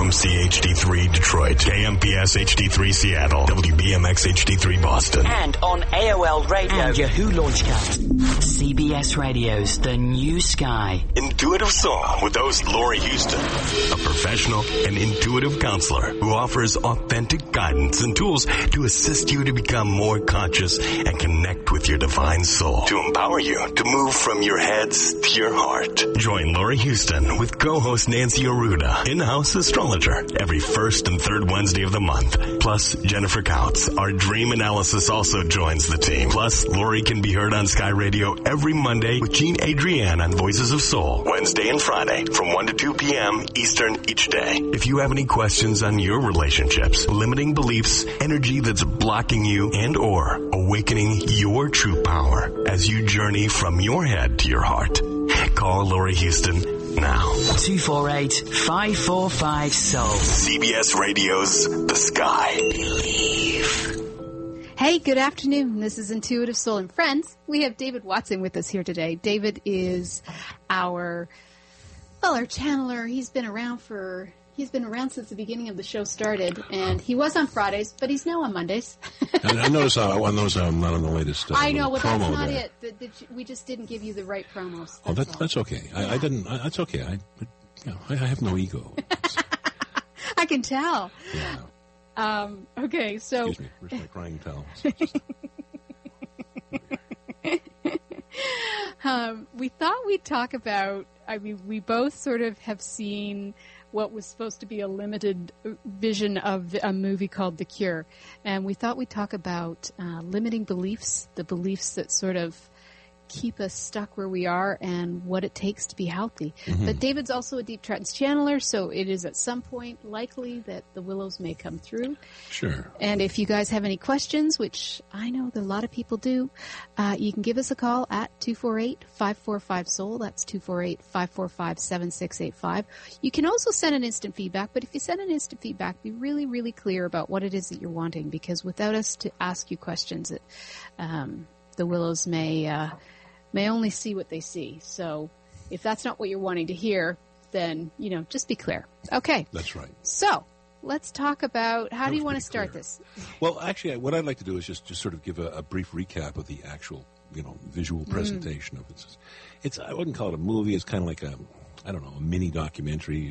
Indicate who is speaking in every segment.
Speaker 1: KMC HD3 Detroit, KMPS HD3 Seattle, WBMX HD3 Boston.
Speaker 2: And on AOL Radio and Yahoo Launchcast. CBS Radio's The New Sky.
Speaker 1: Intuitive Soul with host Lori Houston, a professional and intuitive counselor who offers authentic guidance and tools to assist you to become more conscious and connect with your divine soul, to empower you to move from your heads to your heart. Join Lori Houston with co-host Nancy Aruda, in-house astrologer, every first and third Wednesday of the month. Plus, Jennifer Couts, our dream analysis, also joins the team. Plus, Lori can be heard on Sky Radio every Monday with Jean Adrienne on Voices of Soul, Wednesday and Friday from 1 to 2 p.m. Eastern each day. If you have any questions on your relationships, limiting beliefs, energy that's blocking you, and or awakening your true power as you journey from your head to your heart, call Lori Houston now.
Speaker 2: 248-545-SOUL.
Speaker 1: CBS Radio's The Sky.
Speaker 3: Believe. Hey, good afternoon. This is Intuitive Soul and Friends. We have David Watson with us here today. David is our channeler. He's been around since the beginning of the show started, and he was on Fridays, but he's now on Mondays.
Speaker 4: I notice I'm not on the latest
Speaker 3: I know, but that's not
Speaker 4: there.
Speaker 3: it. We just didn't give you the right promos.
Speaker 4: That's okay.
Speaker 3: Yeah.
Speaker 4: I didn't. That's okay. I have no ego.
Speaker 3: I can tell.
Speaker 4: Yeah.
Speaker 3: Okay, so...
Speaker 4: Excuse me, where's my crying towels?
Speaker 3: We thought we'd talk about, we both sort of have seen what was supposed to be a limited vision of a movie called The Cure. And we thought we'd talk about limiting beliefs, the beliefs that sort of keep us stuck where we are and what it takes to be healthy. Mm-hmm. But David's also a deep trance channeler, so it is at some point likely that the willows may come through.
Speaker 4: Sure.
Speaker 3: And if you guys have any questions, which I know that a lot of people do, you can give us a call at 248-545-SOUL. That's 248-545-7685. You can also send an instant feedback, but if you send an instant feedback, be really, really clear about what it is that you're wanting, because without us to ask you questions, the willows may only see what they see. So if that's not what you're wanting to hear, then, just be clear. Okay.
Speaker 4: That's right.
Speaker 3: So let's talk about how do you want to start this?
Speaker 4: Well, actually, what I'd like to do is just sort of give a brief recap of the actual, visual presentation of it. I wouldn't call it a movie. It's kind of like a mini documentary,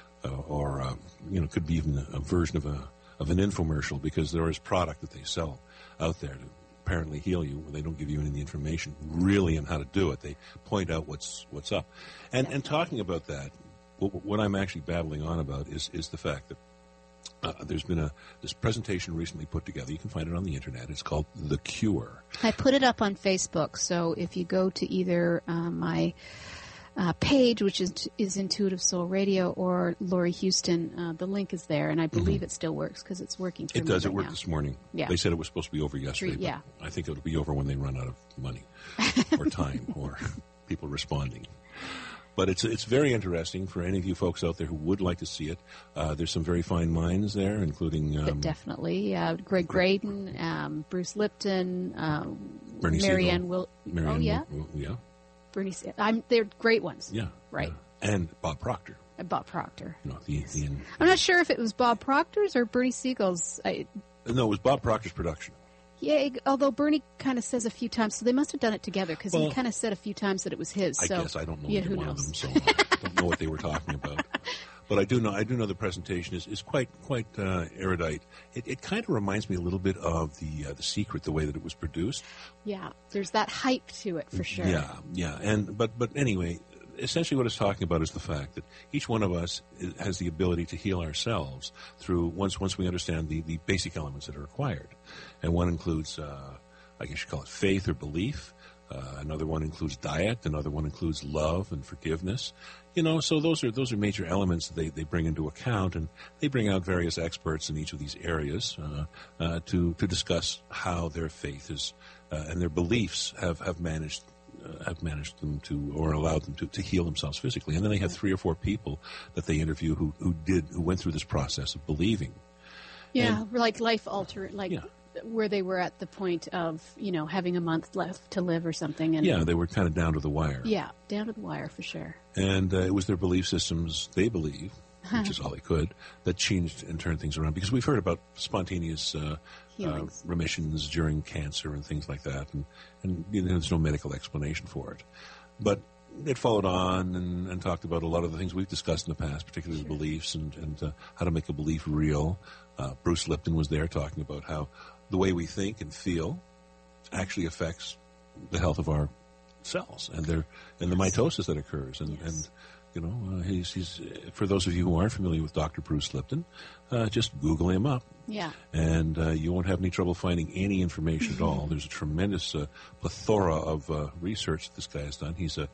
Speaker 4: or could be even a version of an infomercial, because there is product that they sell out there to apparently heal you. They don't give you any of the information really on how to do it. They point out what's up. And talking about that, what I'm actually babbling on about is the fact that there's been this presentation recently put together. You can find it on the internet. It's called The Cure.
Speaker 3: I put it up on Facebook, so if you go to either my page, which is Intuitive Soul Radio, or Lori Houston, the link is there, and I believe it still works because it's working for me.
Speaker 4: It does.
Speaker 3: Right
Speaker 4: it worked
Speaker 3: now.
Speaker 4: This morning.
Speaker 3: Yeah.
Speaker 4: They said it was supposed to be over yesterday.
Speaker 3: Yeah.
Speaker 4: But I think it'll be over when they run out of money or time or people responding. But it's very interesting for any of you folks out there who would like to see it. There's some very fine minds there, including...
Speaker 3: definitely. Greg Graydon, Bruce Lipton, Marianne Will...
Speaker 4: Marianne
Speaker 3: yeah?
Speaker 4: Yeah.
Speaker 3: Bernie, they're great ones.
Speaker 4: Yeah.
Speaker 3: Right.
Speaker 4: Yeah. And Bob Proctor.
Speaker 3: Bob Proctor. I'm not sure if it was Bob Proctor's or Bernie Siegel's.
Speaker 4: No, it was Bob Proctor's production.
Speaker 3: Yeah, although Bernie kind of says a few times, so they must have done it together, because he kind of said a few times that it was his.
Speaker 4: I guess I don't know either one of them, so I don't know what they were talking about. But I do know the presentation is quite erudite. It kind of reminds me a little bit of the Secret, the way that it was produced.
Speaker 3: Yeah, there's that hype to it for sure.
Speaker 4: Yeah, and but anyway, essentially what it's talking about is the fact that each one of us has the ability to heal ourselves through once we understand the basic elements that are required, and one includes I guess you call it faith or belief. Another one includes diet. Another one includes love and forgiveness. So those are major elements that they bring into account, and they bring out various experts in each of these areas to discuss how their faith is and their beliefs have managed them to, or allowed them to heal themselves physically. And then they have 3 or 4 people that they interview who went through this process of believing.
Speaker 3: Yeah, like life altering, where they were at the point of, having a month left to live or something. And
Speaker 4: yeah, they were kind of down to the wire.
Speaker 3: Yeah, down to the wire for sure.
Speaker 4: And it was their belief systems, they believe, which is all he could, that changed and turned things around. Because we've heard about spontaneous remissions during cancer and things like that, and there's no medical explanation for it. But it followed on and talked about a lot of the things we've discussed in the past, particularly beliefs and how to make a belief real. Bruce Lipton was there talking about how the way we think and feel actually affects the health of our cells and the mitosis that occurs. And he's for those of you who aren't familiar with Dr. Bruce Lipton, just Google him up.
Speaker 3: Yeah. And
Speaker 4: you won't have any trouble finding any information at all. There's a tremendous plethora of research that this guy has done. He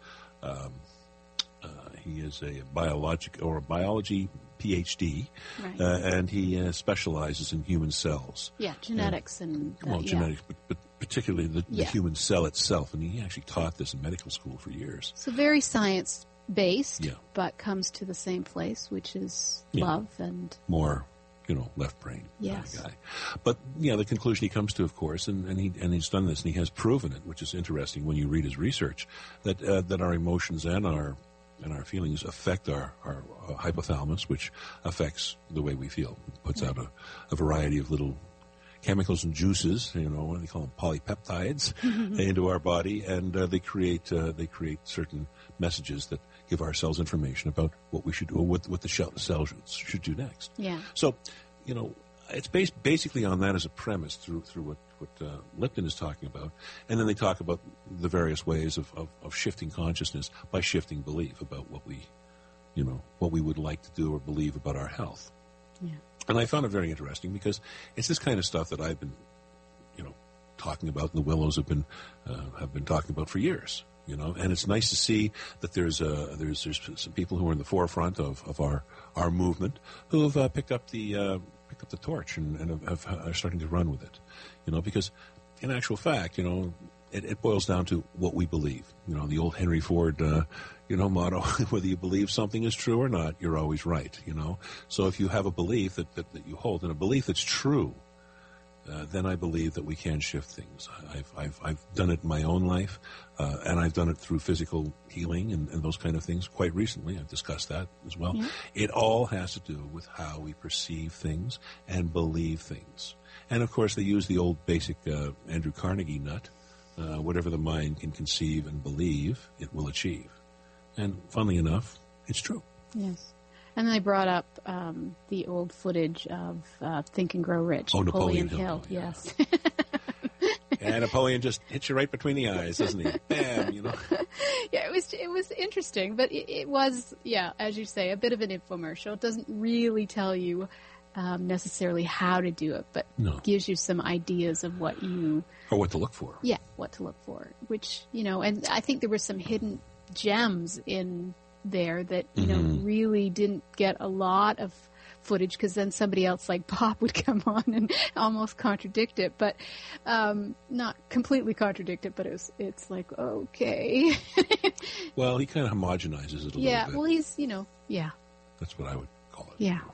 Speaker 4: is a biology PhD,
Speaker 3: right.
Speaker 4: And he specializes in human cells.
Speaker 3: Yeah, genetics
Speaker 4: genetics, but particularly the human cell itself. And he actually taught this in medical school for years.
Speaker 3: So very science-based, but comes to the same place, which is love and
Speaker 4: more, left brain
Speaker 3: yes.
Speaker 4: guy. But the conclusion he comes to, of course, and he's done this, and he has proven it, which is interesting when you read his research, that our emotions and our feelings affect our hypothalamus, which affects the way we feel. It puts out a variety of little chemicals and juices, what do they call them, polypeptides, into our body, and they create certain messages that give our cells information about what we should do, or what the cells should do next.
Speaker 3: Yeah.
Speaker 4: So, it's based basically on that as a premise through what Lipton is talking about, and then they talk about the various ways of shifting consciousness by shifting belief about what we would like to do or believe about our health.
Speaker 3: Yeah.
Speaker 4: And I found it very interesting because it's this kind of stuff that I've been, talking about, and the Willows have been talking about for years. And it's nice to see that there's some people who are in the forefront of our movement who have picked up the torch and are starting to run with it. Because in actual fact, it boils down to what we believe. The old Henry Ford, motto: whether you believe something is true or not, you're always right. So if you have a belief that you hold, and a belief that's true, then I believe that we can shift things. I've done it in my own life, and I've done it through physical healing and those kind of things quite recently. I've discussed that as well. Yeah. It all has to do with how we perceive things and believe things. And, of course, they use the old basic Andrew Carnegie nut. Whatever the mind can conceive and believe, it will achieve. And, funnily enough, it's true.
Speaker 3: Yes. And they brought up the old footage of Think and Grow Rich.
Speaker 4: Oh, Napoleon
Speaker 3: Hill. Yes.
Speaker 4: And Napoleon just hits you right between the eyes, doesn't he? Bam,
Speaker 3: Yeah, it was interesting, but it was, as you say, a bit of an infomercial. It doesn't really tell you necessarily how to do it, but gives you some ideas of what you...
Speaker 4: Or what to look for.
Speaker 3: Yeah, what to look for, which, and I think there were some hidden gems in there that, really didn't get a lot of footage, because then somebody else like Bob would come on and almost contradict it, but not completely contradict it, but it's like, okay.
Speaker 4: Well, he kind of homogenizes it a little bit.
Speaker 3: Yeah, well, he's,
Speaker 4: That's what I would call it.
Speaker 3: Yeah.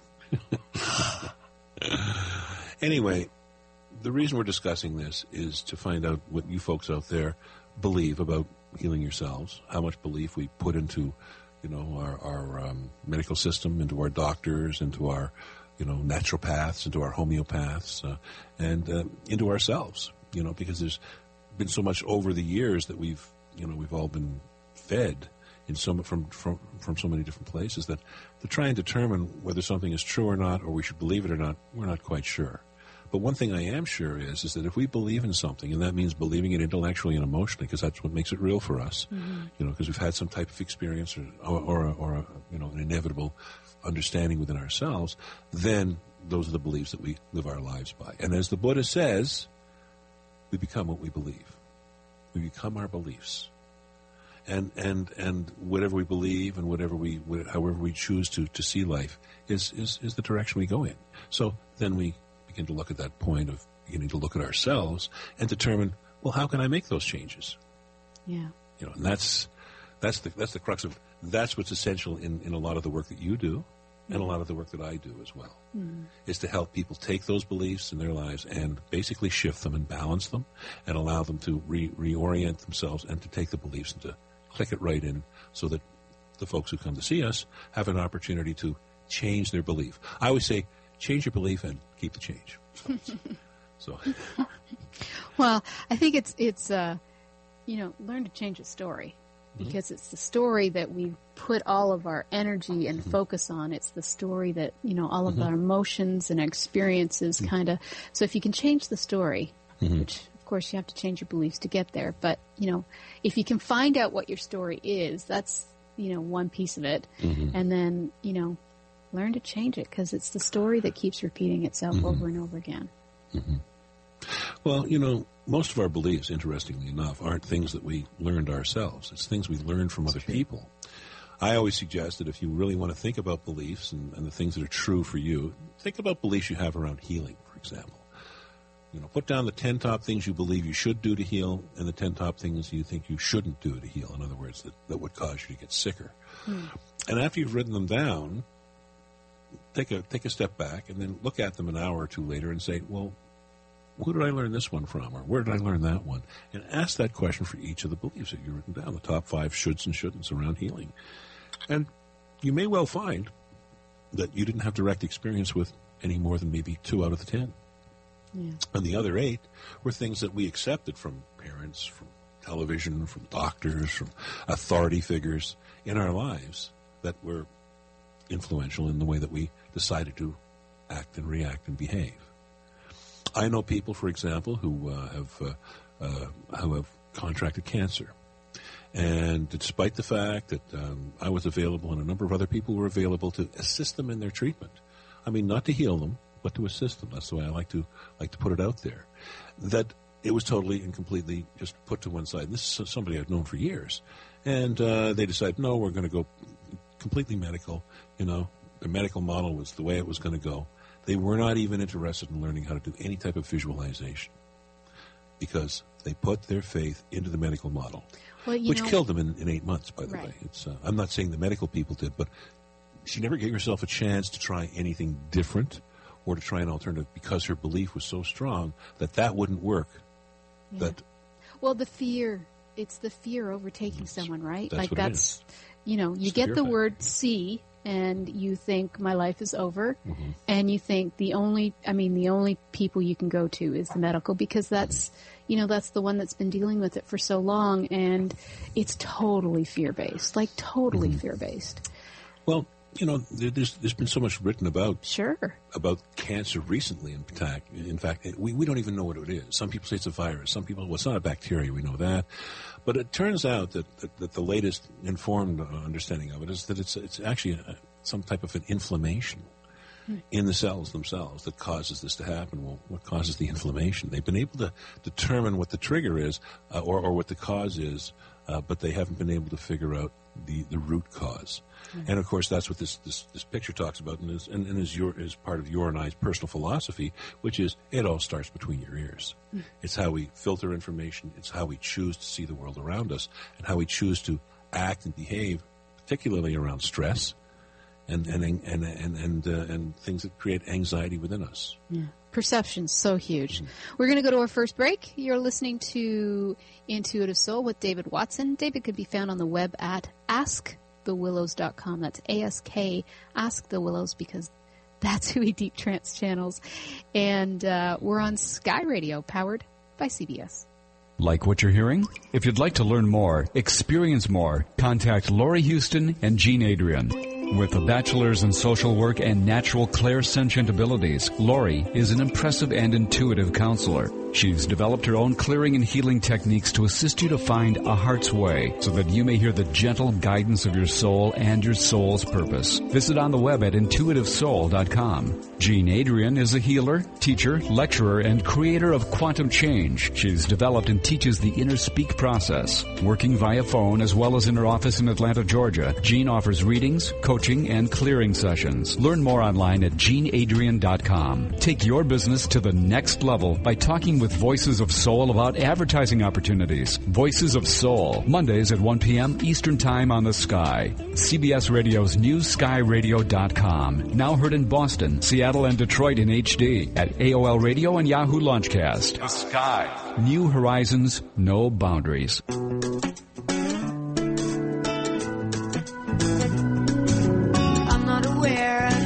Speaker 4: Anyway, the reason we're discussing this is to find out what you folks out there believe about healing yourselves, how much belief we put into, our medical system, into our doctors, into our, naturopaths, into our homeopaths, and into ourselves, because there's been so much over the years that we've all been fed in from so many different places that to try and determine whether something is true or not, or we should believe it or not, we're not quite sure. But one thing I am sure is that if we believe in something, and that means believing it intellectually and emotionally, because that's what makes it real for us, because we've had some type of experience or an inevitable understanding within ourselves, then those are the beliefs that we live our lives by. And as the Buddha says, we become what we believe. We become our beliefs. And whatever we believe and however we choose to see life is the direction we go in. So then we begin to look at that point of beginning to look at ourselves and determine, well, how can I make those changes?
Speaker 3: Yeah.
Speaker 4: And that's the crux of, that's what's essential in a lot of the work that you do and a lot of the work that I do as well, is to help people take those beliefs in their lives and basically shift them and balance them and allow them to reorient themselves and to take the beliefs and to click it right in so that the folks who come to see us have an opportunity to change their belief. I always say, change your belief and keep the change. So.
Speaker 3: Well, I think it's learn to change a story, because it's the story that we put all of our energy and focus on. It's the story that, all of our emotions and experiences kind of. So if you can change the story, which of course you have to change your beliefs to get there, but if you can find out what your story is, that's one piece of it, and then learn to change it, because it's the story that keeps repeating itself over and over again.
Speaker 4: Well, most of our beliefs, interestingly enough, aren't things that we learned ourselves. It's things we learned from other people. I always suggest that if you really want to think about beliefs and the things that are true for you, think about beliefs you have around healing, for example. Put down the 10 top things you believe you should do to heal and the 10 top things you think you shouldn't do to heal. In other words, that would cause you to get sicker. And after you've written them down, take a step back and then look at them an hour or two later and say, well, who did I learn this one from, or where did I learn that one? And ask that question for each of the beliefs that you've written down, the top 5 shoulds and shouldn'ts around healing. And you may well find that you didn't have direct experience with any more than maybe 2 out of the 10. Yeah. And the other 8 were things that we accepted from parents, from television, from doctors, from authority figures in our lives that were influential in the way that we decided to act and react and behave. I know people, for example, who have contracted cancer, and despite the fact that I was available and a number of other people were available to assist them in their treatment, I mean, not to heal them, but to assist them. That's the way I like to put it out there. That it was totally and completely just put to one side. This is somebody I've known for years, and they decided, no, we're going to go completely medical. The medical model was the way it was going to go. They were not even interested in learning how to do any type of visualization because they put their faith into the medical model, which killed them in 8 months, by the way. It's I'm not saying the medical people did, but she never gave herself a chance to try anything different or to try an alternative because her belief was so strong that wouldn't work. Yeah.
Speaker 3: The fear, it's the fear overtaking someone, right? That's you get the word see, and you think my life is over, and you think the only people you can go to is the medical, because that's that's the one that's been dealing with it for so long, and it's totally fear-based, totally fear-based.
Speaker 4: Well, there's been so much written about cancer recently. In fact, we don't even know what it is. Some people say it's a virus. Some people, it's not a bacteria. We know that, but it turns out that the latest informed understanding of it is that it's actually some type of an inflammation in the cells themselves that causes this to happen. Well, what causes the inflammation? They've been able to determine what the trigger is or what the cause is, but they haven't been able to figure out the root cause. And of course, that's what this picture talks about, and is part of your and I's personal philosophy, which is it all starts between your ears. It's how we filter information. It's how we choose to see the world around us, and how we choose to act and behave, particularly around stress and things that create anxiety within us.
Speaker 3: Yeah. Perception's so huge. We're going to go to our first break. You're listening to Intuitive Soul with David Watson. David could be found on the web at AskTheWillows.com. That's ASK, Ask the Willows, because that's who he deep trance channels. And we're on Sky Radio, powered by CBS.
Speaker 5: Like what you're hearing? If you'd like to learn more, experience more, contact Laurie Houston and Jean Adrian. With a bachelor's in social work and natural clairsentient abilities, Laurie is an impressive and intuitive counselor. She's developed her own clearing and healing techniques to assist you to find a heart's way so that you may hear the gentle guidance of your soul and your soul's purpose. Visit on the web at intuitivesoul.com. Jean Adrian is a healer, teacher, lecturer, and creator of Quantum Change. She's developed and teaches the Inner Speak process. Working via phone as well as in her office in Atlanta, Georgia, Jean offers readings, coaching, and clearing sessions. Learn more online at jeanadrian.com. Take your business to the next level by talking with Voices of Soul about advertising opportunities. Voices of Soul, Mondays at 1 p.m. Eastern Time on the Sky. CBS Radio's newskyradio.com. Now heard in Boston, Seattle, and Detroit in HD at AOL Radio and Yahoo Launchcast. The Sky. New horizons, no boundaries.
Speaker 6: I'm not aware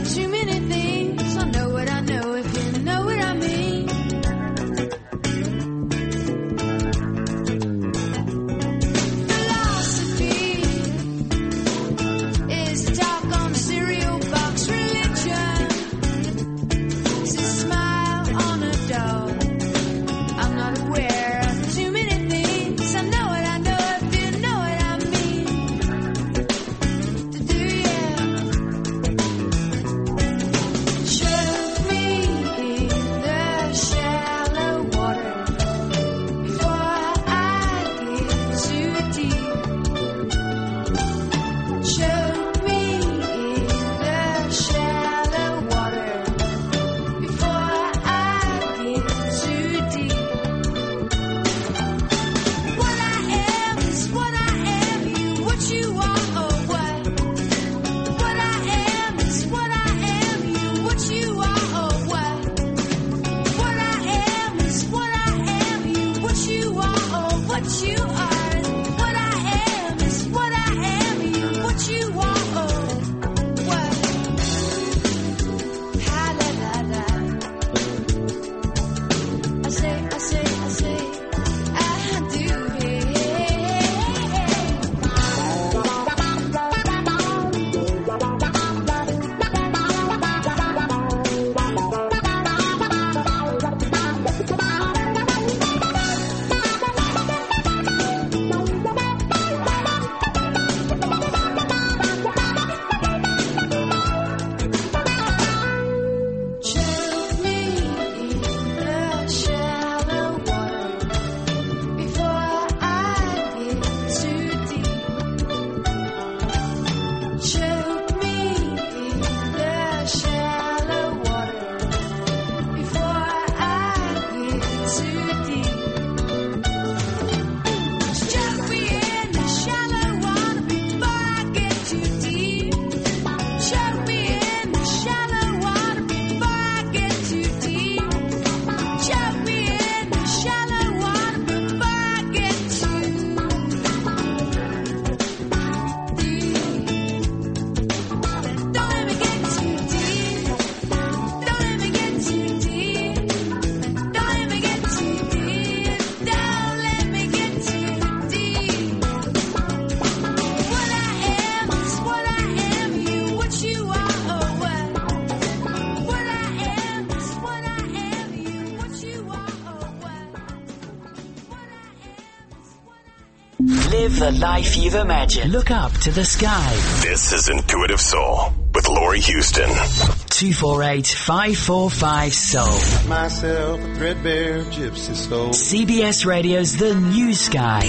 Speaker 2: Live the life you've imagined. Look up to the sky.
Speaker 1: This is Intuitive Soul with Laurie Houston.
Speaker 2: 248-545-SOUL.
Speaker 6: Myself a threadbare gypsy soul.
Speaker 2: CBS Radio's The New Sky.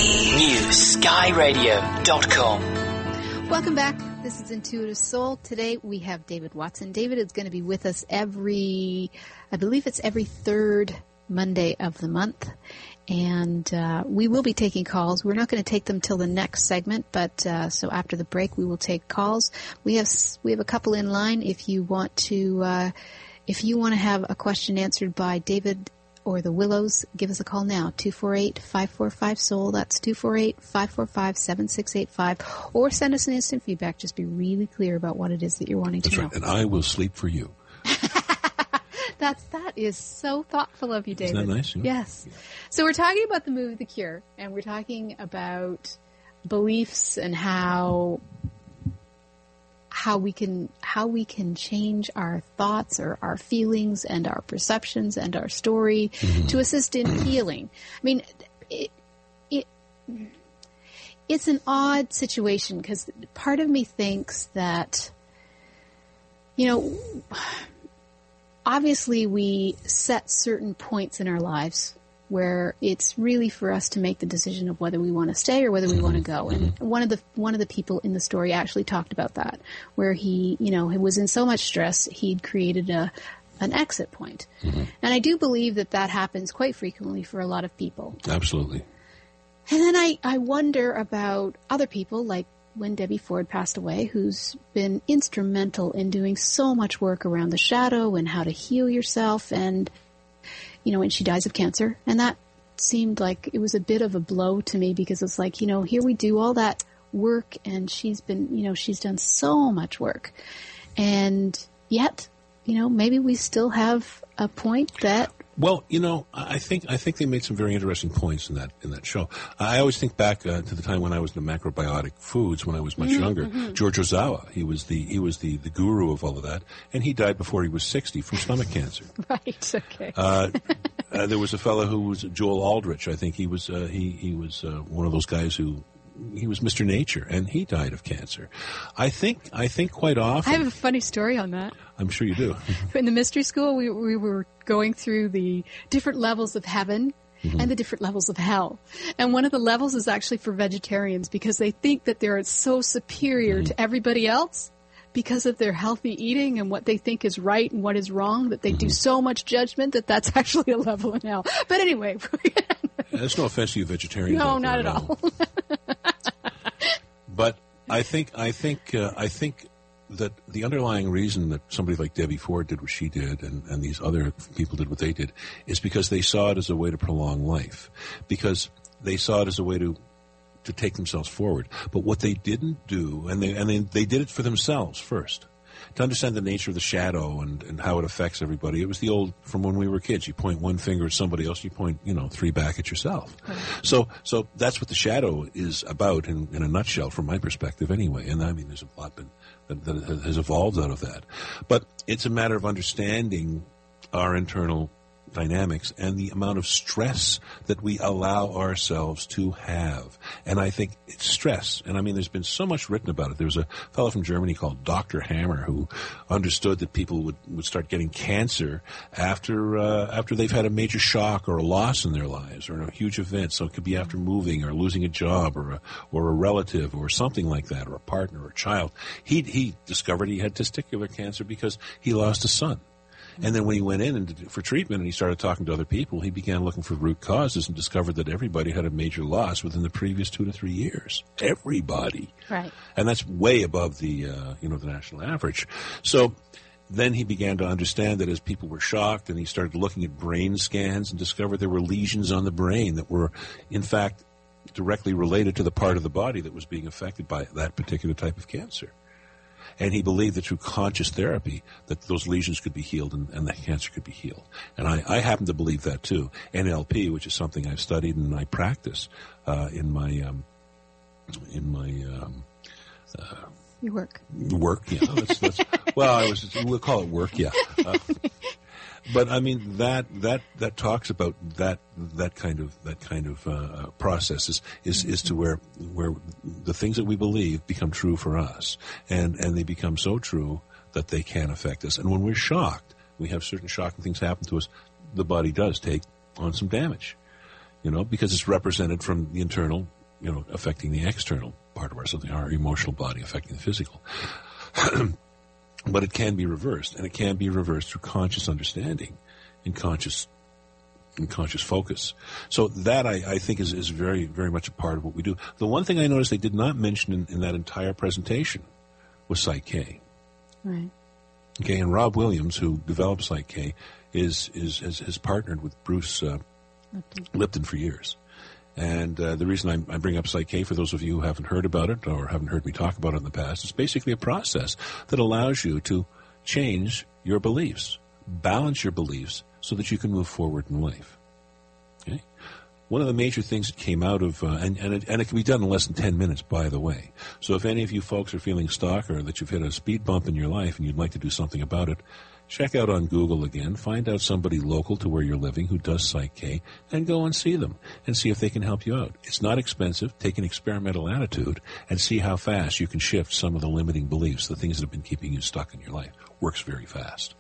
Speaker 2: NewSkyRadio.com.
Speaker 3: Welcome back. This is Intuitive Soul. Today we have David Watson. David is going to be with us every third Monday of the month. And we will be taking calls. We're not going to take them till the next segment, but so after the break we will take calls. We have a couple in line. If you want to have a question answered by David or the Willows, give us a call now, 248-545-SOUL. That's 248-545-7685. Or send us an instant feedback. Just be really clear about what it is that you're wanting to know.
Speaker 4: That's right, and I will sleep for you.
Speaker 3: That is so thoughtful of you, David.
Speaker 4: Isn't that nice? Yeah.
Speaker 3: Yes. So we're talking about the movie The Cure, and we're talking about beliefs and how we can change our thoughts or our feelings and our perceptions and our story to assist in healing. I mean, it's an odd situation because part of me thinks that, obviously we set certain points in our lives where it's really for us to make the decision of whether we want to stay or whether we want to go. And one of the people in the story actually talked about that, where he was in so much stress, he'd created an exit point. And I do believe that happens quite frequently for a lot of people.
Speaker 4: Absolutely.
Speaker 3: And then I wonder about other people, like when Debbie Ford passed away, who's been instrumental in doing so much work around the shadow and how to heal yourself. And, and she dies of cancer. And that seemed like it was a bit of a blow to me because it's like, here we do all that work and she's been, she's done so much work. And yet, maybe we still have a point that...
Speaker 4: Well, I think they made some very interesting points in that show. I always think back to the time when I was in the macrobiotic foods when I was much younger. George Ozawa, he was the guru of all of that, and he died before he was 60 from stomach cancer.
Speaker 3: Right. Okay.
Speaker 4: There was a fellow who was Joel Aldrich. I think he was one of those guys who. He was Mr. Nature, and he died of cancer. I think quite often...
Speaker 3: I have a funny story on that.
Speaker 4: I'm sure you do.
Speaker 3: In the mystery school, we were going through the different levels of heaven and the different levels of hell. And one of the levels is actually for vegetarians because they think that they're so superior to everybody else because of their healthy eating and what they think is right and what is wrong, that they do so much judgment that's actually a level in hell. But anyway...
Speaker 4: There's no offense to you vegetarians.
Speaker 3: No, not at all.
Speaker 4: But I think that the underlying reason that somebody like Debbie Ford did what she did and these other people did what they did is because they saw it as a way to prolong life, because they saw it as a way to take themselves forward. But what they didn't do, and they did it for themselves first. To understand the nature of the shadow and how it affects everybody. It was the old, from when we were kids, you point one finger at somebody else, you point, 3 back at yourself. Right. So that's what the shadow is about in a nutshell from my perspective anyway. And I mean, there's a lot that has evolved out of that. But it's a matter of understanding our internal dynamics and the amount of stress that we allow ourselves to have. And I think it's stress. And I mean, there's been so much written about it. There was a fellow from Germany called Dr. Hammer who understood that people would start getting cancer after they've had a major shock or a loss in their lives or a huge event. So it could be after moving or losing a job or a relative or something like that, or a partner or a child. He discovered he had testicular cancer because he lost a son. And then when he went in for treatment and he started talking to other people, he began looking for root causes and discovered that everybody had a major loss within the previous 2 to 3 years. Everybody.
Speaker 3: Right.
Speaker 4: And that's way above the national average. So then he began to understand that as people were shocked, and he started looking at brain scans and discovered there were lesions on the brain that were, in fact, directly related to the part of the body that was being affected by that particular type of cancer. And he believed that through conscious therapy that those lesions could be healed and the cancer could be healed. And I happen to believe that too. NLP, which is something I've studied and I practice in my
Speaker 3: your work.
Speaker 4: Work, yeah. We'll call it work, yeah. But I mean that talks about that kind of process is to where the things that we believe become true for us, and they become so true that they can affect us. And when we're shocked, we have certain shocking things happen to us. The body does take on some damage, because it's represented from the internal, affecting the external part of ourselves, our emotional body affecting the physical. But it can be reversed, and it can be reversed through conscious understanding and conscious focus. So that I think is very, very much a part of what we do. The one thing I noticed they did not mention in that entire presentation was Psych-K.
Speaker 3: Right.
Speaker 4: Okay, and Rob Williams, who developed Psych-K, has partnered with Bruce Lipton for years. And the reason I bring up Psych-K, for those of you who haven't heard about it or haven't heard me talk about it in the past, it's basically a process that allows you to change your beliefs, balance your beliefs, so that you can move forward in life. Okay? One of the major things that came out of, and it can be done in less than 10 minutes, by the way. So if any of you folks are feeling stuck or that you've hit a speed bump in your life and you'd like to do something about it, check out on Google again, find out somebody local to where you're living who does Psych-K, and go and see them and see if they can help you out. It's not expensive. Take an experimental attitude and see how fast you can shift some of the limiting beliefs, the things that have been keeping you stuck in your life. Works very fast.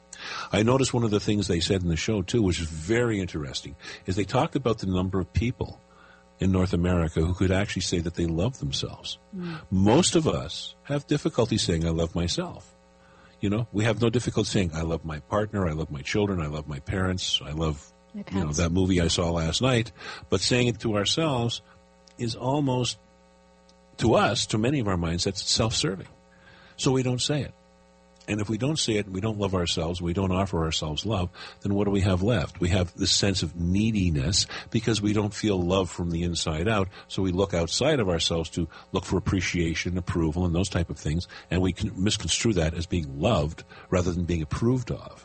Speaker 4: I noticed one of the things they said in the show, too, which is very interesting, is they talked about the number of people in North America who could actually say that they love themselves. Most of us have difficulty saying, I love myself. We have no difficulty saying, I love my partner, I love my children, I love my parents, I love, that movie I saw last night. But saying it to ourselves is almost, to us, to many of our mindsets, self-serving. So we don't say it. And if we don't say it, we don't love ourselves, we don't offer ourselves love, then what do we have left? We have this sense of neediness because we don't feel love from the inside out, so we look outside of ourselves to look for appreciation, approval, and those type of things, and we can misconstrue that as being loved rather than being approved of,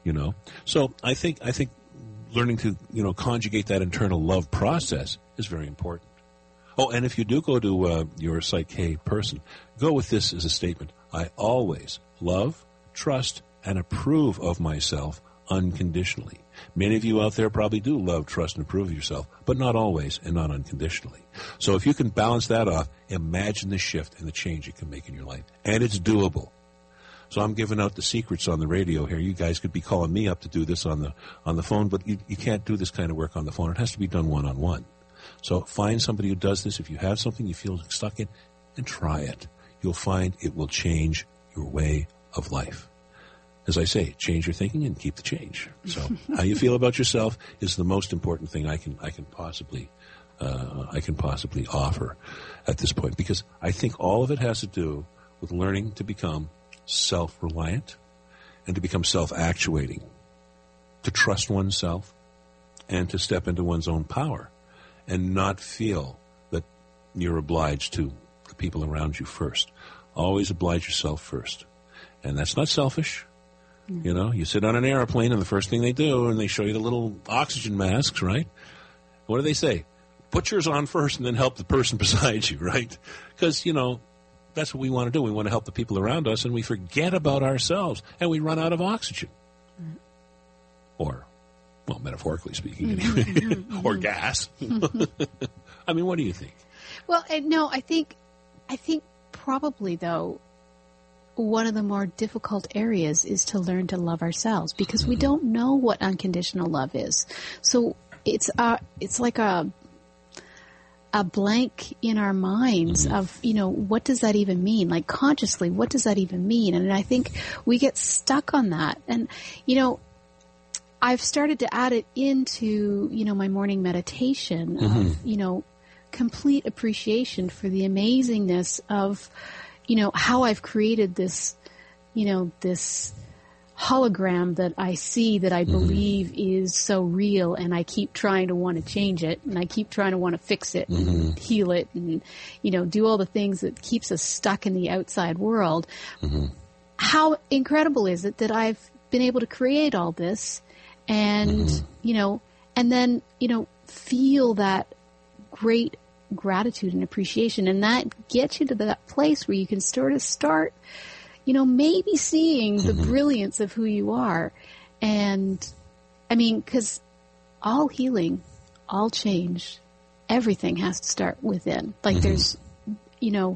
Speaker 4: So I think learning to, conjugate that internal love process is very important. Oh, and if you do go to your Psych-K person, go with this as a statement. I always love, trust, and approve of myself unconditionally. Many of you out there probably do love, trust, and approve of yourself, but not always and not unconditionally. So if you can balance that off, imagine the shift and the change it can make in your life. And it's doable. So I'm giving out the secrets on the radio here. You guys could be calling me up to do this on the phone, but you can't do this kind of work on the phone. It has to be done one-on-one. So find somebody who does this. If you have something you feel stuck in, and try it. You'll find it will change your way of life. As I say, change your thinking and keep the change. So how you feel about yourself is the most important thing I can possibly offer at this point, because I think all of it has to do with learning to become self-reliant and to become self-actuating, to trust oneself and to step into one's own power and not feel that you're obliged to the people around you first. Always oblige yourself first. And that's not selfish. You sit on an airplane and the first thing they do, and they show you the little oxygen masks, right? What do they say? Put yours on first and then help the person beside you, right? Because, that's what we want to do. We want to help the people around us, and we forget about ourselves, and we run out of oxygen. Or, well, metaphorically speaking, anyway, or gas. I mean, what do you think?
Speaker 3: Well, no, I think probably, though, one of the more difficult areas is to learn to love ourselves, because we don't know what unconditional love is. So it's like a blank in our minds of, what does that even mean? Like consciously, what does that even mean? And I think we get stuck on that. And, I've started to add it into, my morning meditation of, complete appreciation for the amazingness of, how I've created this, this hologram that I see that I believe is so real, and I keep trying to want to change it, and I keep trying to want to fix it and heal it and, do all the things that keeps us stuck in the outside world. How incredible is it that I've been able to create all this and, and then, feel that great gratitude and appreciation, and that gets you to that place where you can sort of start, maybe seeing the brilliance of who you are. And, I mean, because all healing, all change, everything has to start within. Like there's, you know,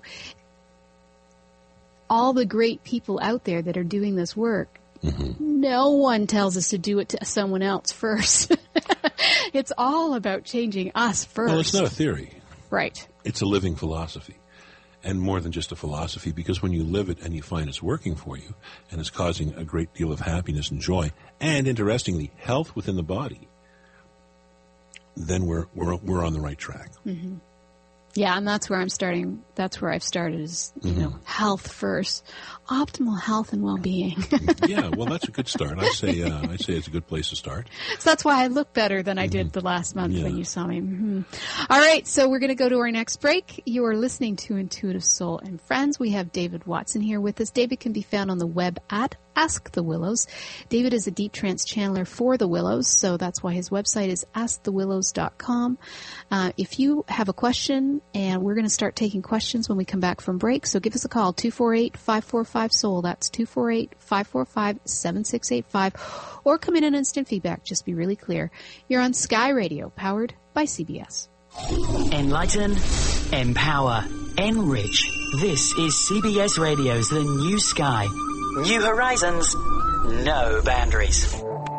Speaker 3: all the great people out there that are doing this work, no one tells us to do it to someone else first. It's all about changing us first.
Speaker 4: Well, it's not a theory.
Speaker 3: Right.
Speaker 4: It's a living philosophy. And more than just a philosophy, because when you live it and you find it's working for you and it's causing a great deal of happiness and joy and, interestingly, health within the body, then we're on the right track.
Speaker 3: Mm-hmm. Yeah, and that's where I'm starting. That's where I've started is, you know, health first, optimal health and well-being.
Speaker 4: Yeah, well, that's a good start. I'd say it's a good place to start.
Speaker 3: So that's why I look better than I did the last month when you saw me. All right, so we're going to go to our next break. You are listening to Intuitive Soul and Friends. We have David Watson here with us. David can be found on the web at Ask the Willows. David is a deep trance channeler for the Willows, so that's why his website is askthewillows.com. If you have a question, and we're going to start taking questions when we come back from break, so give us a call, 248-545-SOUL. That's 248-545-7685. Or come in an instant feedback. Just be really clear. You're on Sky Radio, powered by CBS.
Speaker 2: Enlighten, empower, enrich. This is CBS Radio's The New Sky. New horizons, no boundaries.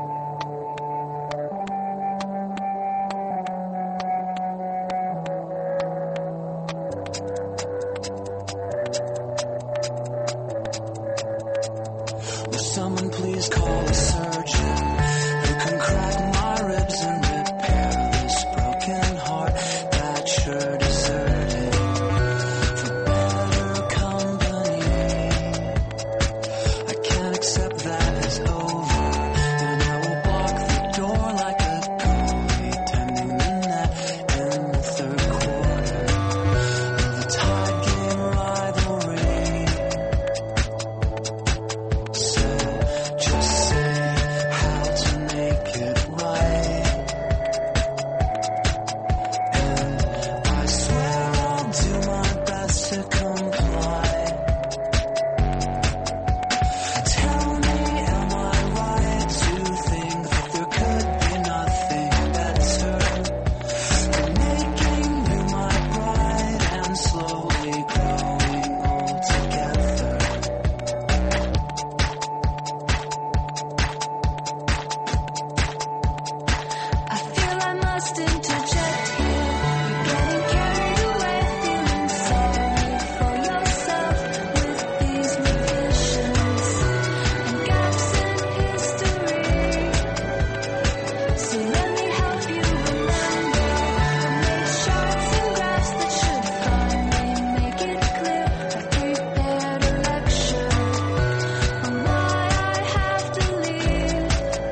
Speaker 7: Will someone please call a surgeon who can crack my ribs and repair this broken heart that sure deserted for better company? I can't accept that it's over, and I will block the door like a goalie tending the net in the third quarter of a tied game rivalry. So just say how to make it right, and I swear I'll do my best to comply. Tell me, am I right to think that there could be nothing better than making you my bride and slowly growing old together? I feel I must interject here. You're getting carried away, feeling sorry for yourself with these revisions and gaps in history. So let me help you remember the made charts and graphs that should finally make it clear. I prepared a lecture on why I have to leave.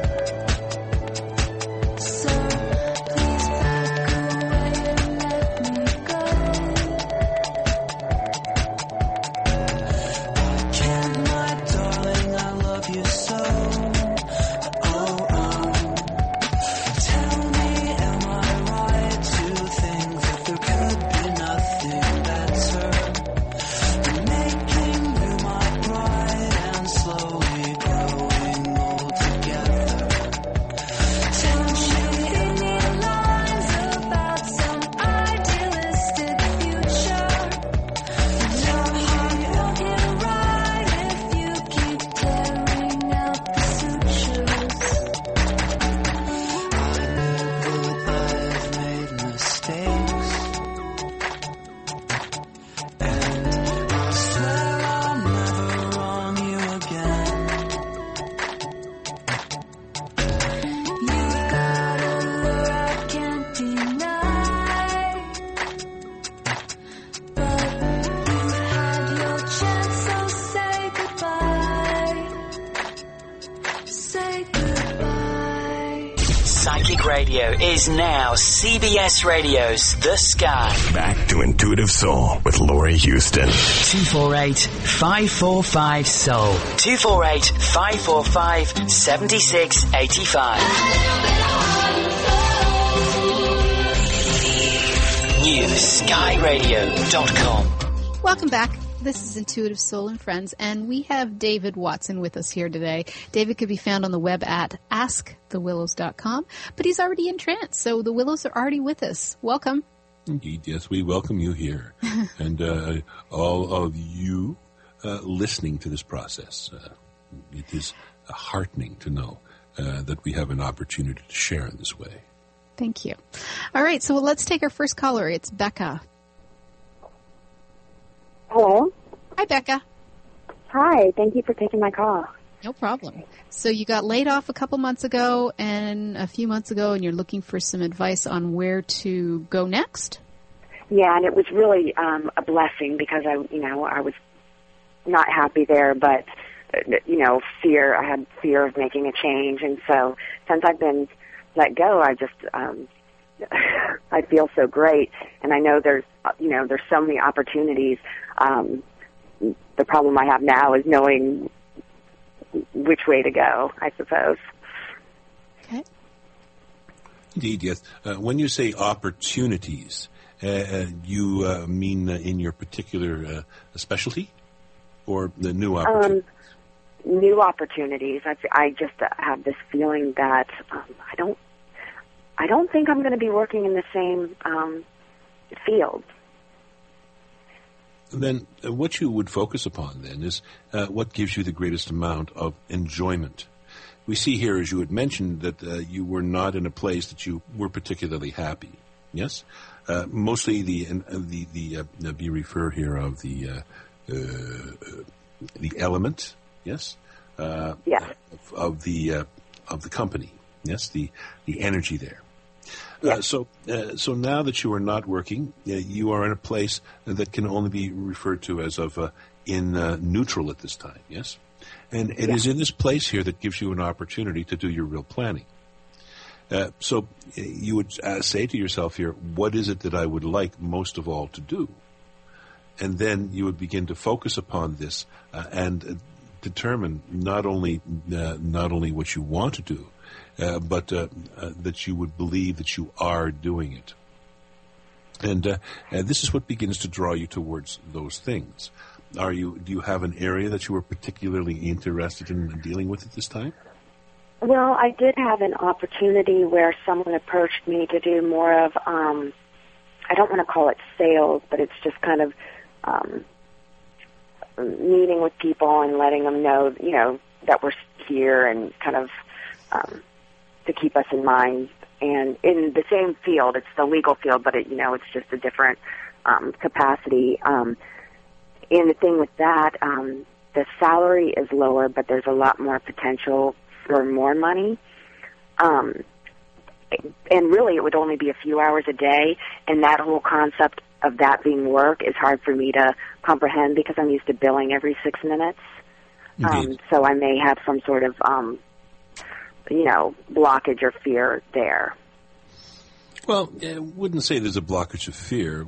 Speaker 7: So please back away and let me go. I can't, my darling, I love you so. Oh, tell me, am I right to think that there could be nothing better than making you my bride and slowly growing old together? Don't you think me lines about some idealistic future? Your heart won't get right if you keep tearing out the sutures. I know that I've made mistakes, and I swear I'll never wrong you again. You've got a lure I can't deny, but you've had your chance, so say goodbye. Say goodbye.
Speaker 2: Psychic Radio is now CBS Radio's The Sky.
Speaker 1: Back to Intuitive Soul with Laurie Houston.
Speaker 2: 248-545-SOUL. 248-545-7685. NewSkyRadio.com.
Speaker 3: Welcome back. This is Intuitive Soul and Friends, and we have David Watson with us here today. David could be found on the web at askthewillows.com, but he's already in trance, so the Willows are already with us. Welcome.
Speaker 4: Indeed, yes, we welcome you here. And all of you listening to this process. It is heartening to know that we have an opportunity to share in this way.
Speaker 3: Thank you. All right, so let's take our first caller. It's Becca.
Speaker 8: Hello.
Speaker 3: Hi, Becca.
Speaker 8: Hi. Thank you for taking my call.
Speaker 3: No problem. So you got laid off a couple months ago and a few months ago, and you're looking for some advice on where to go next?
Speaker 8: Yeah, and it was really a blessing because I was not happy there, but fear. I had fear of making a change, and so since I've been let go, I just I feel so great, and I know there's so many opportunities. The problem I have now is knowing which way to go, I suppose.
Speaker 3: Okay.
Speaker 4: Indeed, yes. When you say opportunities, you mean in your particular specialty or the new opportunities?
Speaker 8: New opportunities. I just have this feeling that I don't think I'm going to be working in the same field.
Speaker 4: Then what you would focus upon then is what gives you the greatest amount of enjoyment. We see here, as you had mentioned, that you were not in a place that you were particularly happy. Yes, mostly we refer here of the element. Yes,
Speaker 8: yeah.
Speaker 4: Of the company. Yes, the energy there. So now that you are not working, you are in a place that can only be referred to as in neutral at this time, yes? And it is in this place here that gives you an opportunity to do your real planning. So you would say to yourself here, what is it that I would like most of all to do? And then you would begin to focus upon this and determine not only what you want to do, but that you would believe that you are doing it. And this is what begins to draw you towards those things. Do you have an area that you were particularly interested in dealing with at this time?
Speaker 8: Well, I did have an opportunity where someone approached me to do more of, I don't want to call it sales, but it's just kind of meeting with people and letting them know, that we're here and kind of to keep us in mind. And in the same field, it's the legal field, but it's just a different capacity. And the thing with that, the salary is lower, but there's a lot more potential for more money. And really, it would only be a few hours a day, and that whole concept of that being work is hard for me to comprehend because I'm used to billing every 6 minutes. So I may have some sort of blockage or fear there.
Speaker 4: Well, I wouldn't say there's a blockage of fear.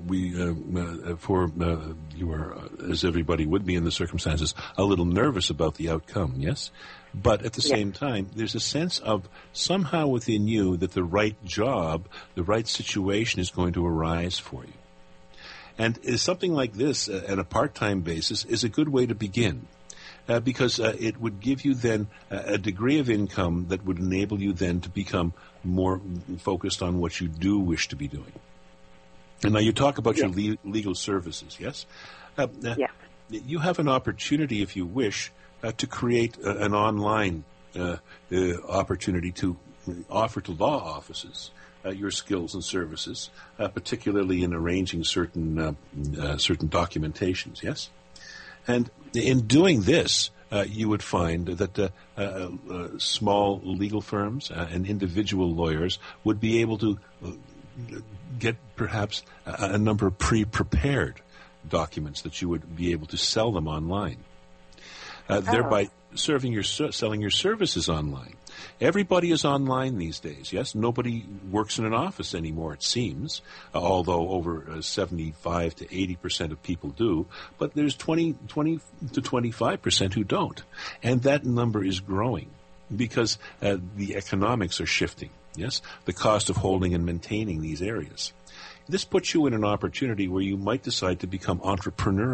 Speaker 4: You are, as everybody would be in the circumstances, a little nervous about the outcome, yes? But at the same time, there's a sense of somehow within you that the right job, the right situation is going to arise for you. And something like this, at a part-time basis, is a good way to begin. Because it would give you then a degree of income that would enable you then to become more focused on what you do wish to be doing. And now you talk about your legal services, yes? You have an opportunity, if you wish, to create an online opportunity to offer to law offices your skills and services, particularly in arranging certain documentations, yes? And in doing this, you would find that small legal firms and individual lawyers would be able to get perhaps a number of pre-prepared documents that you would be able to sell them online, thereby selling your services online. Everybody is online these days, yes? Nobody works in an office anymore, it seems, although over 75 to 80% of people do. But there's 20 to 25% who don't. And that number is growing because the economics are shifting, yes? The cost of holding and maintaining these areas. This puts you in an opportunity where you might decide to become entrepreneurial.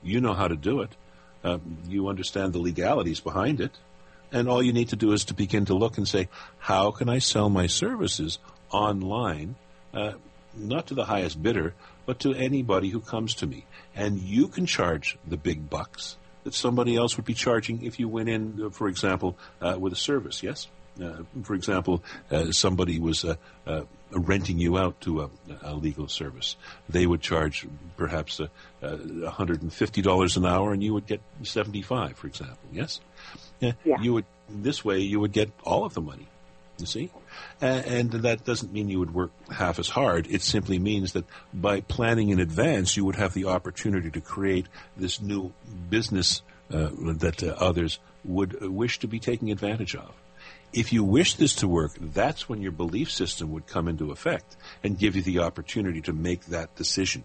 Speaker 4: You know how to do it. You understand the legalities behind it. And all you need to do is to begin to look and say, how can I sell my services online, not to the highest bidder, but to anybody who comes to me? And you can charge the big bucks that somebody else would be charging if you went in, for example, with a service, yes? For example, somebody was renting you out to a legal service. They would charge perhaps $150 an hour, and you would get $75, for example, yes?
Speaker 8: Yeah.
Speaker 4: This way you would get all of the money, you see? And that doesn't mean you would work half as hard. It simply means that by planning in advance, you would have the opportunity to create this new business that others would wish to be taking advantage of. If you wish this to work, that's when your belief system would come into effect and give you the opportunity to make that decision,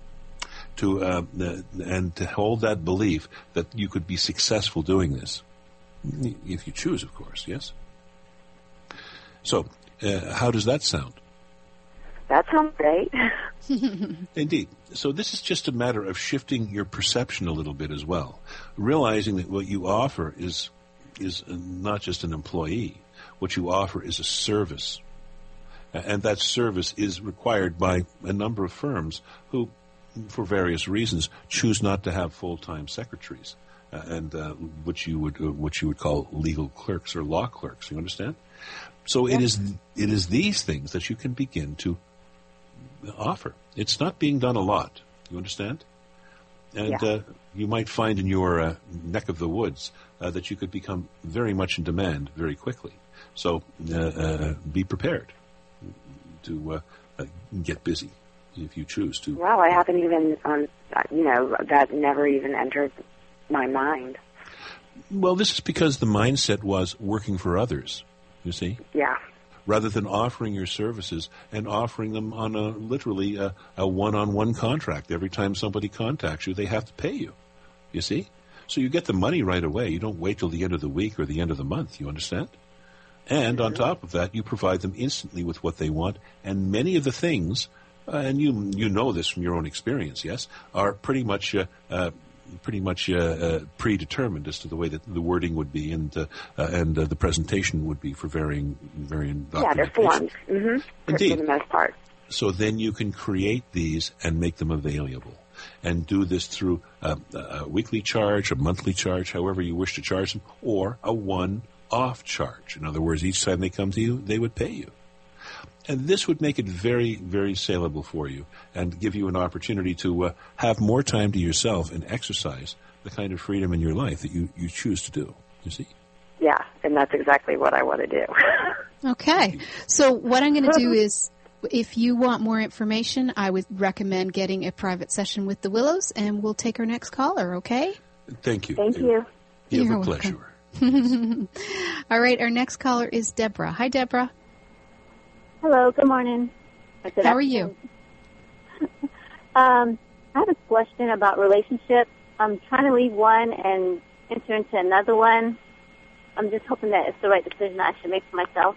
Speaker 4: and to hold that belief that you could be successful doing this, if you choose, of course, yes? So, how does that sound?
Speaker 8: That sounds great.
Speaker 4: Indeed. So this is just a matter of shifting your perception a little bit as well, realizing that what you offer is not just an employee. What you offer is a service. And that service is required by a number of firms who, for various reasons, choose not to have full-time secretaries, and which you would call legal clerks or law clerks. You understand? So it is these things that you can begin to offer. It's not being done a lot. You understand? And you might find in your neck of the woods that you could become very much in demand very quickly. So be prepared to get busy if you choose to.
Speaker 8: Well, I haven't even, that never even entered my mind.
Speaker 4: Well, this is because the mindset was working for others, you see?
Speaker 8: Yeah.
Speaker 4: Rather than offering your services and offering them on literally a one-on-one contract. Every time somebody contacts you, they have to pay you, you see? So you get the money right away. You don't wait till the end of the week or the end of the month, you understand? And on top of that, you provide them instantly with what they want. And many of the things, and you know this from your own experience, yes, are pretty much predetermined as to the way that the wording would be and the presentation would be for varying documentation.
Speaker 8: Yeah, they're forms. Mm-hmm.
Speaker 4: Indeed.
Speaker 8: For the most part.
Speaker 4: So then you can create these and make them available, and do this through a weekly charge, a monthly charge, however you wish to charge them, or a one-off charge. In other words, each time they come to you, they would pay you. And this would make it very, very saleable for you and give you an opportunity to have more time to yourself and exercise the kind of freedom in your life that you choose to do, you see?
Speaker 8: Yeah, and that's exactly what I want to do.
Speaker 3: Okay. So what I'm going to do is, if you want more information, I would recommend getting a private session with the Willows, and we'll take our next caller, okay?
Speaker 4: Thank you.
Speaker 8: Thank you.
Speaker 4: You have a pleasure.
Speaker 3: All right, our next caller is Deborah. Hi, Deborah.
Speaker 9: Hello, good morning.
Speaker 3: How are you?
Speaker 9: I have a question about relationships. I'm trying to leave one and enter into another one. I'm just hoping that it's the right decision I should make for myself.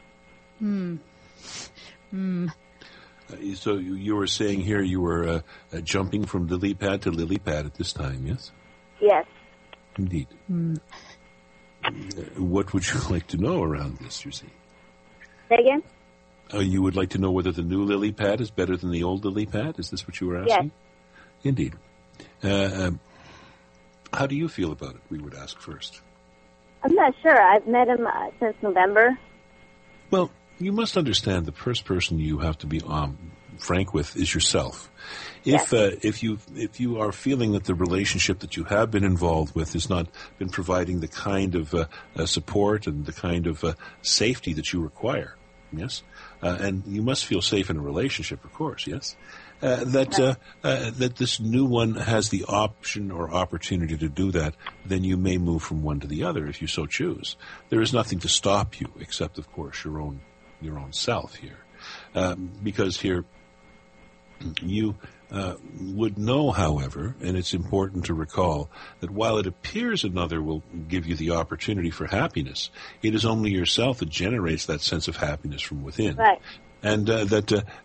Speaker 4: So you were saying here you were jumping from lily pad to lily pad at this time, yes?
Speaker 9: Yes.
Speaker 4: Indeed. What would you like to know around this, you see?
Speaker 9: Say again?
Speaker 4: You would like to know whether the new lily pad is better than the old lily pad? Is this what you were asking?
Speaker 9: Yes.
Speaker 4: Indeed. How do you feel about it, we would ask first?
Speaker 9: I'm not sure. I've met him since November.
Speaker 4: Well, you must understand the first person you have to be frank with is yourself. If if you are feeling that the relationship that you have been involved with has not been providing the kind of support and the kind of safety that you require, yes, and you must feel safe in a relationship, of course, yes, that this new one has the option or opportunity to do that, then you may move from one to the other if you so choose. There is nothing to stop you except, of course, your own self here, because here you would know, however, and it's important to recall that while it appears another will give you the opportunity for happiness, it is only yourself that generates that sense of happiness from within.
Speaker 9: Right.
Speaker 4: And that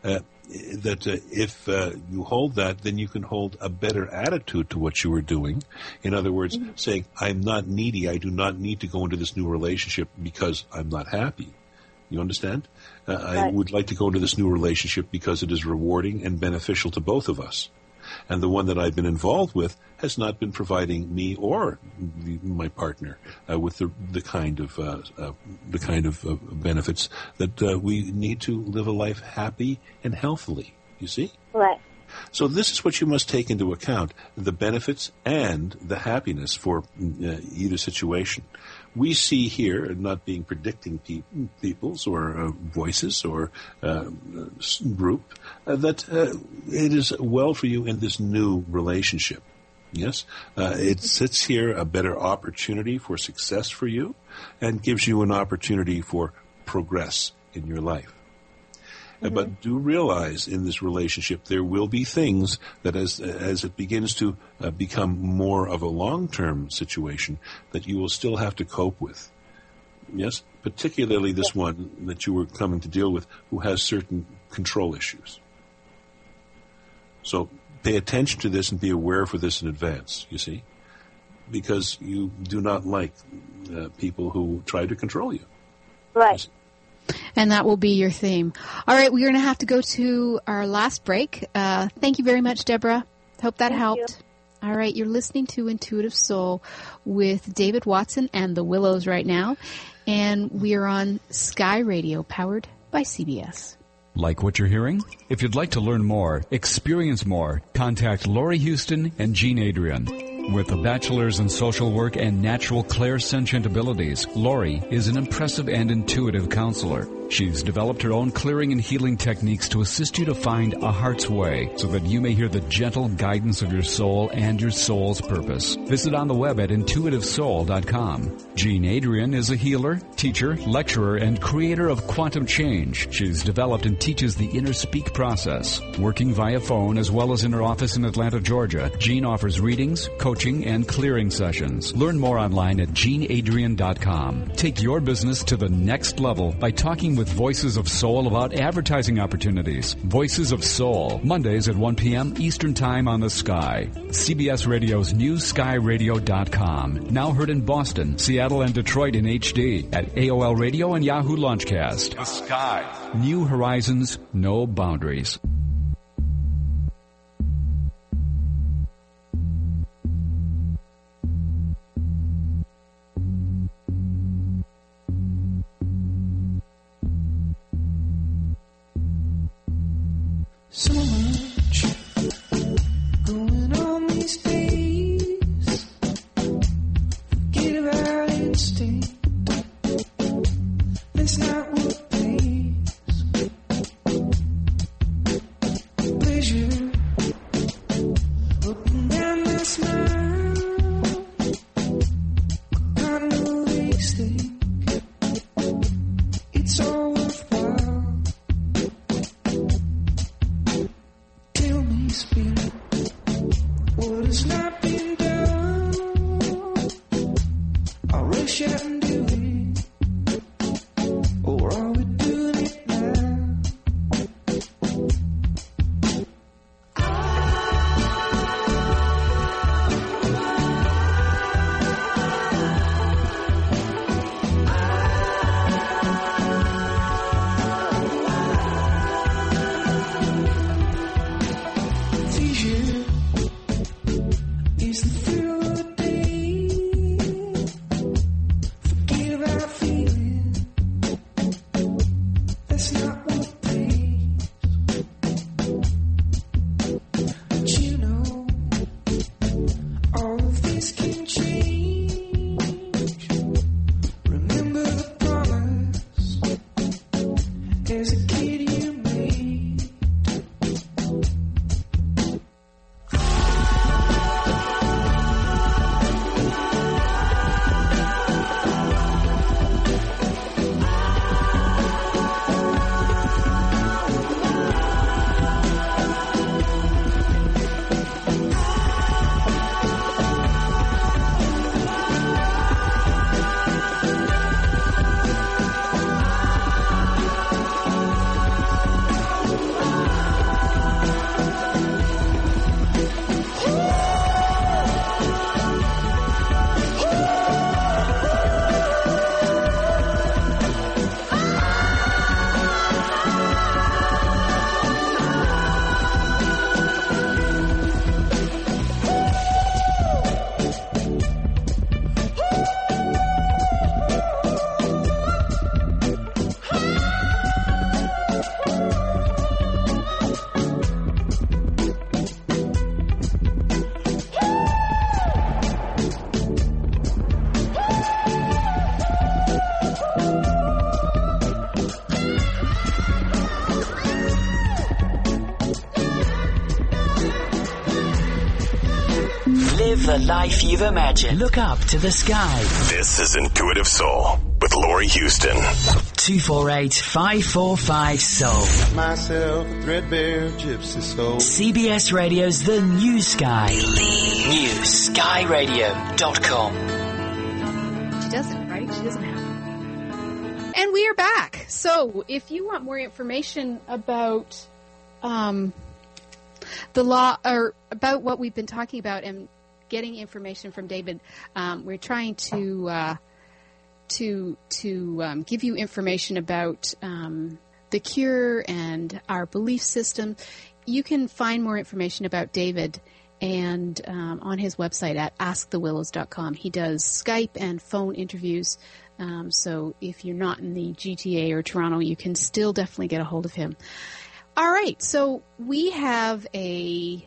Speaker 4: if you hold that, then you can hold a better attitude to what you are doing. In other words, saying, I'm not needy. I do not need to go into this new relationship because I'm not happy. You understand? I would like to go into this new relationship because it is rewarding and beneficial to both of us. And the one that I've been involved with has not been providing me or my partner with the kind of benefits that we need to live a life happy and healthily. You see?
Speaker 9: Right.
Speaker 4: So this is what you must take into account: the benefits and the happiness for either situation. We see here, not being predicting people's or voices or group, that it is well for you in this new relationship. Yes, it sits here a better opportunity for success for you and gives you an opportunity for progress in your life. But do realize in this relationship there will be things that as it begins to become more of a long-term situation that you will still have to cope with. Yes? Particularly this one that you were coming to deal with who has certain control issues. So pay attention to this and be aware for this in advance, you see? Because you do not like people who try to control you.
Speaker 9: Right.
Speaker 3: And that will be your theme. All right, we're going to have to go to our last break. Thank you very much, Deborah. Hope that helped. All right, you're listening to Intuitive Soul with David Watson and the Willows right now. And we are on Sky Radio, powered by CBS.
Speaker 5: Like what you're hearing? If you'd like to learn more, experience more, contact Laurie Houston and Jean Adrian. With a bachelor's in social work and natural clairsentient abilities, Laurie is an impressive and intuitive counselor. She's developed her own clearing and healing techniques to assist you to find a heart's way so that you may hear the gentle guidance of your soul and your soul's purpose. Visit on the web at intuitivesoul.com. Jean Adrian is a healer, teacher, lecturer, and creator of quantum change. She's developed and teaches the inner speak process. Working via phone as well as in her office in Atlanta, Georgia, Jean offers readings, coaching, and clearing sessions. Learn more online at jeanadrian.com. Take your business to the next level by talking with Voices of Soul about advertising opportunities. Voices of Soul, Mondays at 1 p.m. Eastern Time on the Sky. CBS Radio's newskyradio.com. Now heard in Boston, Seattle, and Detroit in HD at AOL Radio and Yahoo Launchcast. The Sky. New horizons, no boundaries.
Speaker 7: So much going on these days. Forget about instinct. That's not what pays. Pleasure up and down my smile. I know they think it's all worthwhile. Tell me, spirit, what has not been done? I'll rush out and do it, or
Speaker 2: the life you've imagined. Look up to the sky.
Speaker 1: This is Intuitive Soul with Laurie Houston.
Speaker 2: 248-545-SOUL.
Speaker 6: Myself a threadbare gypsy soul.
Speaker 2: CBS Radio's The New Sky. NewSkyRadio.com.
Speaker 3: She doesn't, right? She doesn't have it. And we are back. So if you want more information about the law, or about what we've been talking about and getting information from David, we're trying to give you information about the cure and our belief system. You can find more information about David and on his website at askthewillows.com. He does Skype and phone interviews. So if you're not in the GTA or Toronto, you can still definitely get a hold of him. All right, so we have a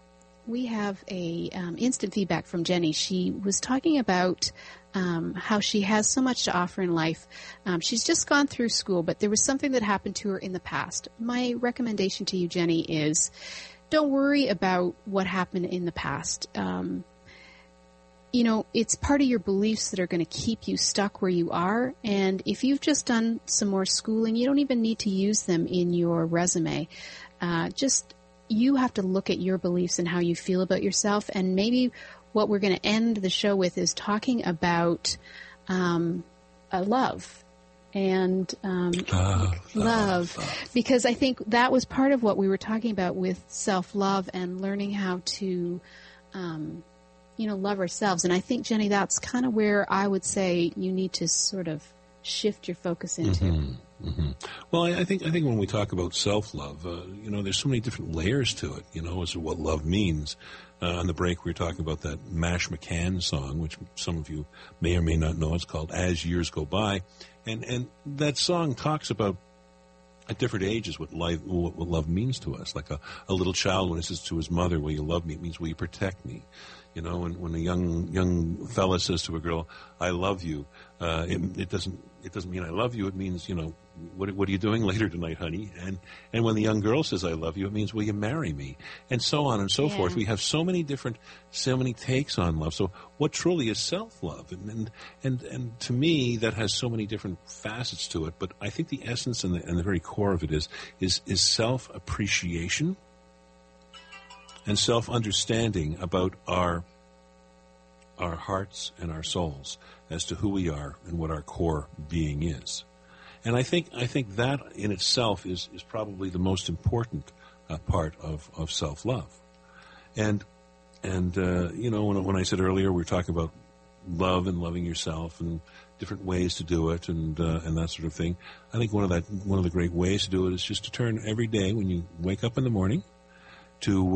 Speaker 3: instant feedback from Jenny. She was talking about how she has so much to offer in life. She's just gone through school, but there was something that happened to her in the past. My recommendation to you, Jenny, is don't worry about what happened in the past. It's part of your beliefs that are going to keep you stuck where you are. And if you've just done some more schooling, you don't even need to use them in your resume. You have to look at your beliefs and how you feel about yourself. And maybe what we're going to end the show with is talking about love. And love. Because I think that was part of what we were talking about with self-love and learning how to love ourselves. And I think, Jenny, that's kind of where I would say you need to sort of shift your focus into.
Speaker 4: Mm-hmm, mm-hmm. Well, I think when we talk about self-love, there's so many different layers to it, as to what love means. On the break, we were talking about that Mash McCann song, which some of you may or may not know. It's called As Years Go By. And that song talks about at different ages what love means to us. Like a little child, when it says to his mother, will you love me? It means, will you protect me? When a young fella says to a girl, I love you, it doesn't mean I love you. It means, what are you doing later tonight, honey? And when the young girl says I love you, it means, will you marry me? And so on and so forth. We have so many takes on love. So what truly is self-love? And to me, that has so many different facets to it. But I think the essence and the very core of it is self-appreciation and self-understanding about our hearts and our souls as to who we are and what our core being is. And I think that in itself is probably the most important part of self-love. And when I said earlier we were talking about love and loving yourself and different ways to do it and that sort of thing, I think one of the great ways to do it is just to turn every day when you wake up in the morning to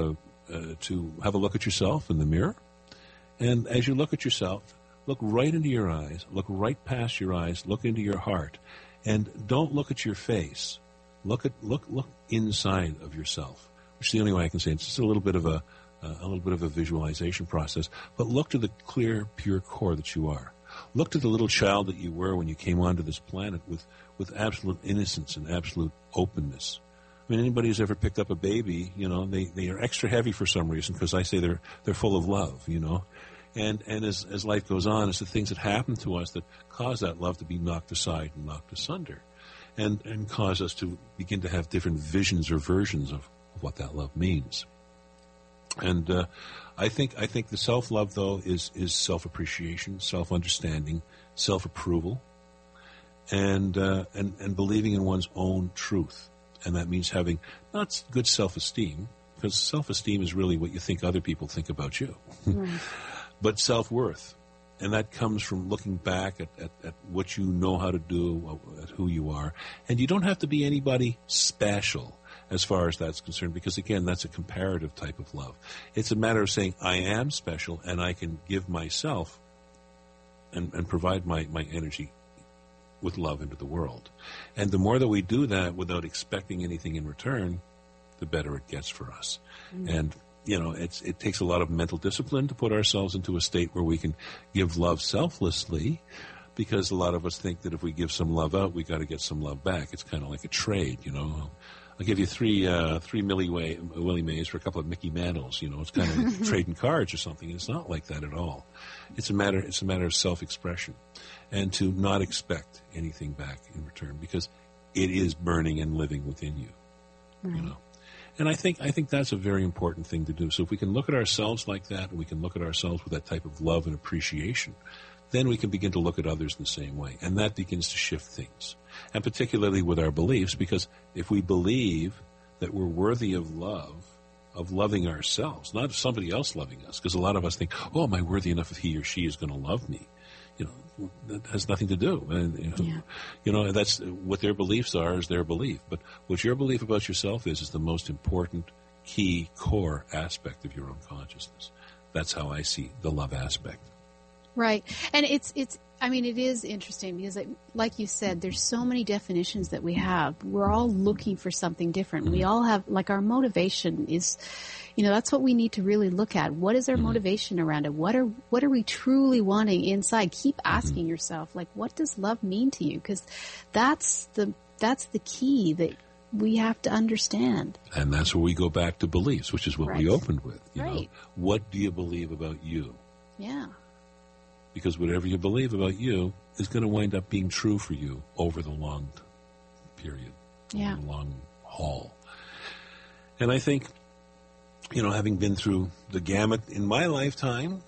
Speaker 4: have a look at yourself in the mirror. And as you look at yourself, look right into your eyes, look right past your eyes, look into your heart, and don't look at your face. Look inside of yourself, which is the only way I can say it. It's just a little bit of a visualization process. But look to the clear, pure core that you are. Look to the little child that you were when you came onto this planet with absolute innocence and absolute openness. I mean, anybody who's ever picked up a baby, they are extra heavy for some reason because I say they're full of love, And as life goes on, it's the things that happen to us that cause that love to be knocked aside and knocked asunder and cause us to begin to have different visions or versions of what that love means. And I think the self-love, though, is self-appreciation, self-understanding, self-approval, and believing in one's own truth. And that means having not good self-esteem, because self-esteem is really what you think other people think about you, right. But self-worth. And that comes from looking back at what you know how to do, at who you are. And you don't have to be anybody special as far as that's concerned, because, again, that's a comparative type of love. It's a matter of saying, I am special, and I can give myself and provide my energy with love into the world. And the more that we do that without expecting anything in return, the better it gets for us. Mm-hmm. And, it takes a lot of mental discipline to put ourselves into a state where we can give love selflessly, because a lot of us think that if we give some love out, we got to get some love back. It's kind of like a trade, I'll give you three Willie Mays for a couple of Mickey Mantles. You know, it's kind of trading cards or something. It's not like that at all. It's a matter of self-expression, and to not expect anything back in return, because it is burning and living within you.
Speaker 3: Right.
Speaker 4: You know, and I think that's a very important thing to do. So if we can look at ourselves like that, and we can look at ourselves with that type of love and appreciation, then we can begin to look at others in the same way, and that begins to shift things. And particularly with our beliefs, because if we believe that we're worthy of love, of loving ourselves, not somebody else loving us, because a lot of us think, oh, am I worthy enough if he or she is going to love me? You know, that has nothing to do. And, you know, that's what their beliefs are, is their belief. But what your belief about yourself is the most important, key, core aspect of your own consciousness. That's how I see the love aspect.
Speaker 3: Right. And it is interesting because, like you said, there's so many definitions that we have. We're all looking for something different. We all have, like, our motivation is, you know, that's what we need to really look at. What is our motivation around it? What are we truly wanting inside? Keep asking yourself, like, what does love mean to you? Because that's the key that we have to understand.
Speaker 4: And that's where we go back to beliefs, which is what we opened with. You know,
Speaker 3: Right.
Speaker 4: what do you believe about you?
Speaker 3: Yeah.
Speaker 4: Because whatever you believe about you is going to wind up being true for you over the long period, over the long haul. And I think, you know, having been through the gamut in my lifetime,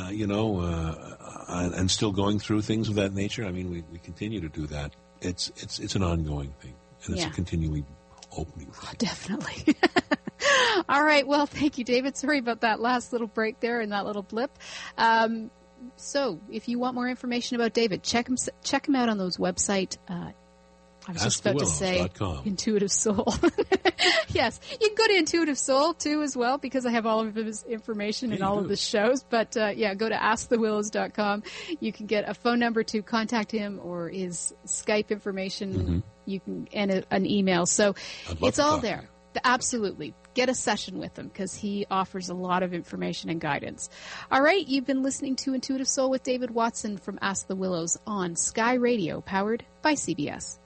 Speaker 4: and still going through things of that nature, I mean, we continue to do that. It's an ongoing thing, and it's a continually opening thing.
Speaker 3: Definitely. All right. Well, thank you, David. Sorry about that last little break there and that little blip. So if you want more information about David, check him out on those website. I was just about to say Intuitive Soul. Yes, you can go to Intuitive Soul too as well, because I have all of his information in all of the shows. But go to AskTheWillows.com. You can get a phone number to contact him, or his Skype information. You can and an email. So it's all there. Absolutely. Get a session with him, because he offers a lot of information and guidance. All right, you've been listening to Intuitive Soul with David Watson from Ask the Willows on Sky Radio, powered by CBS.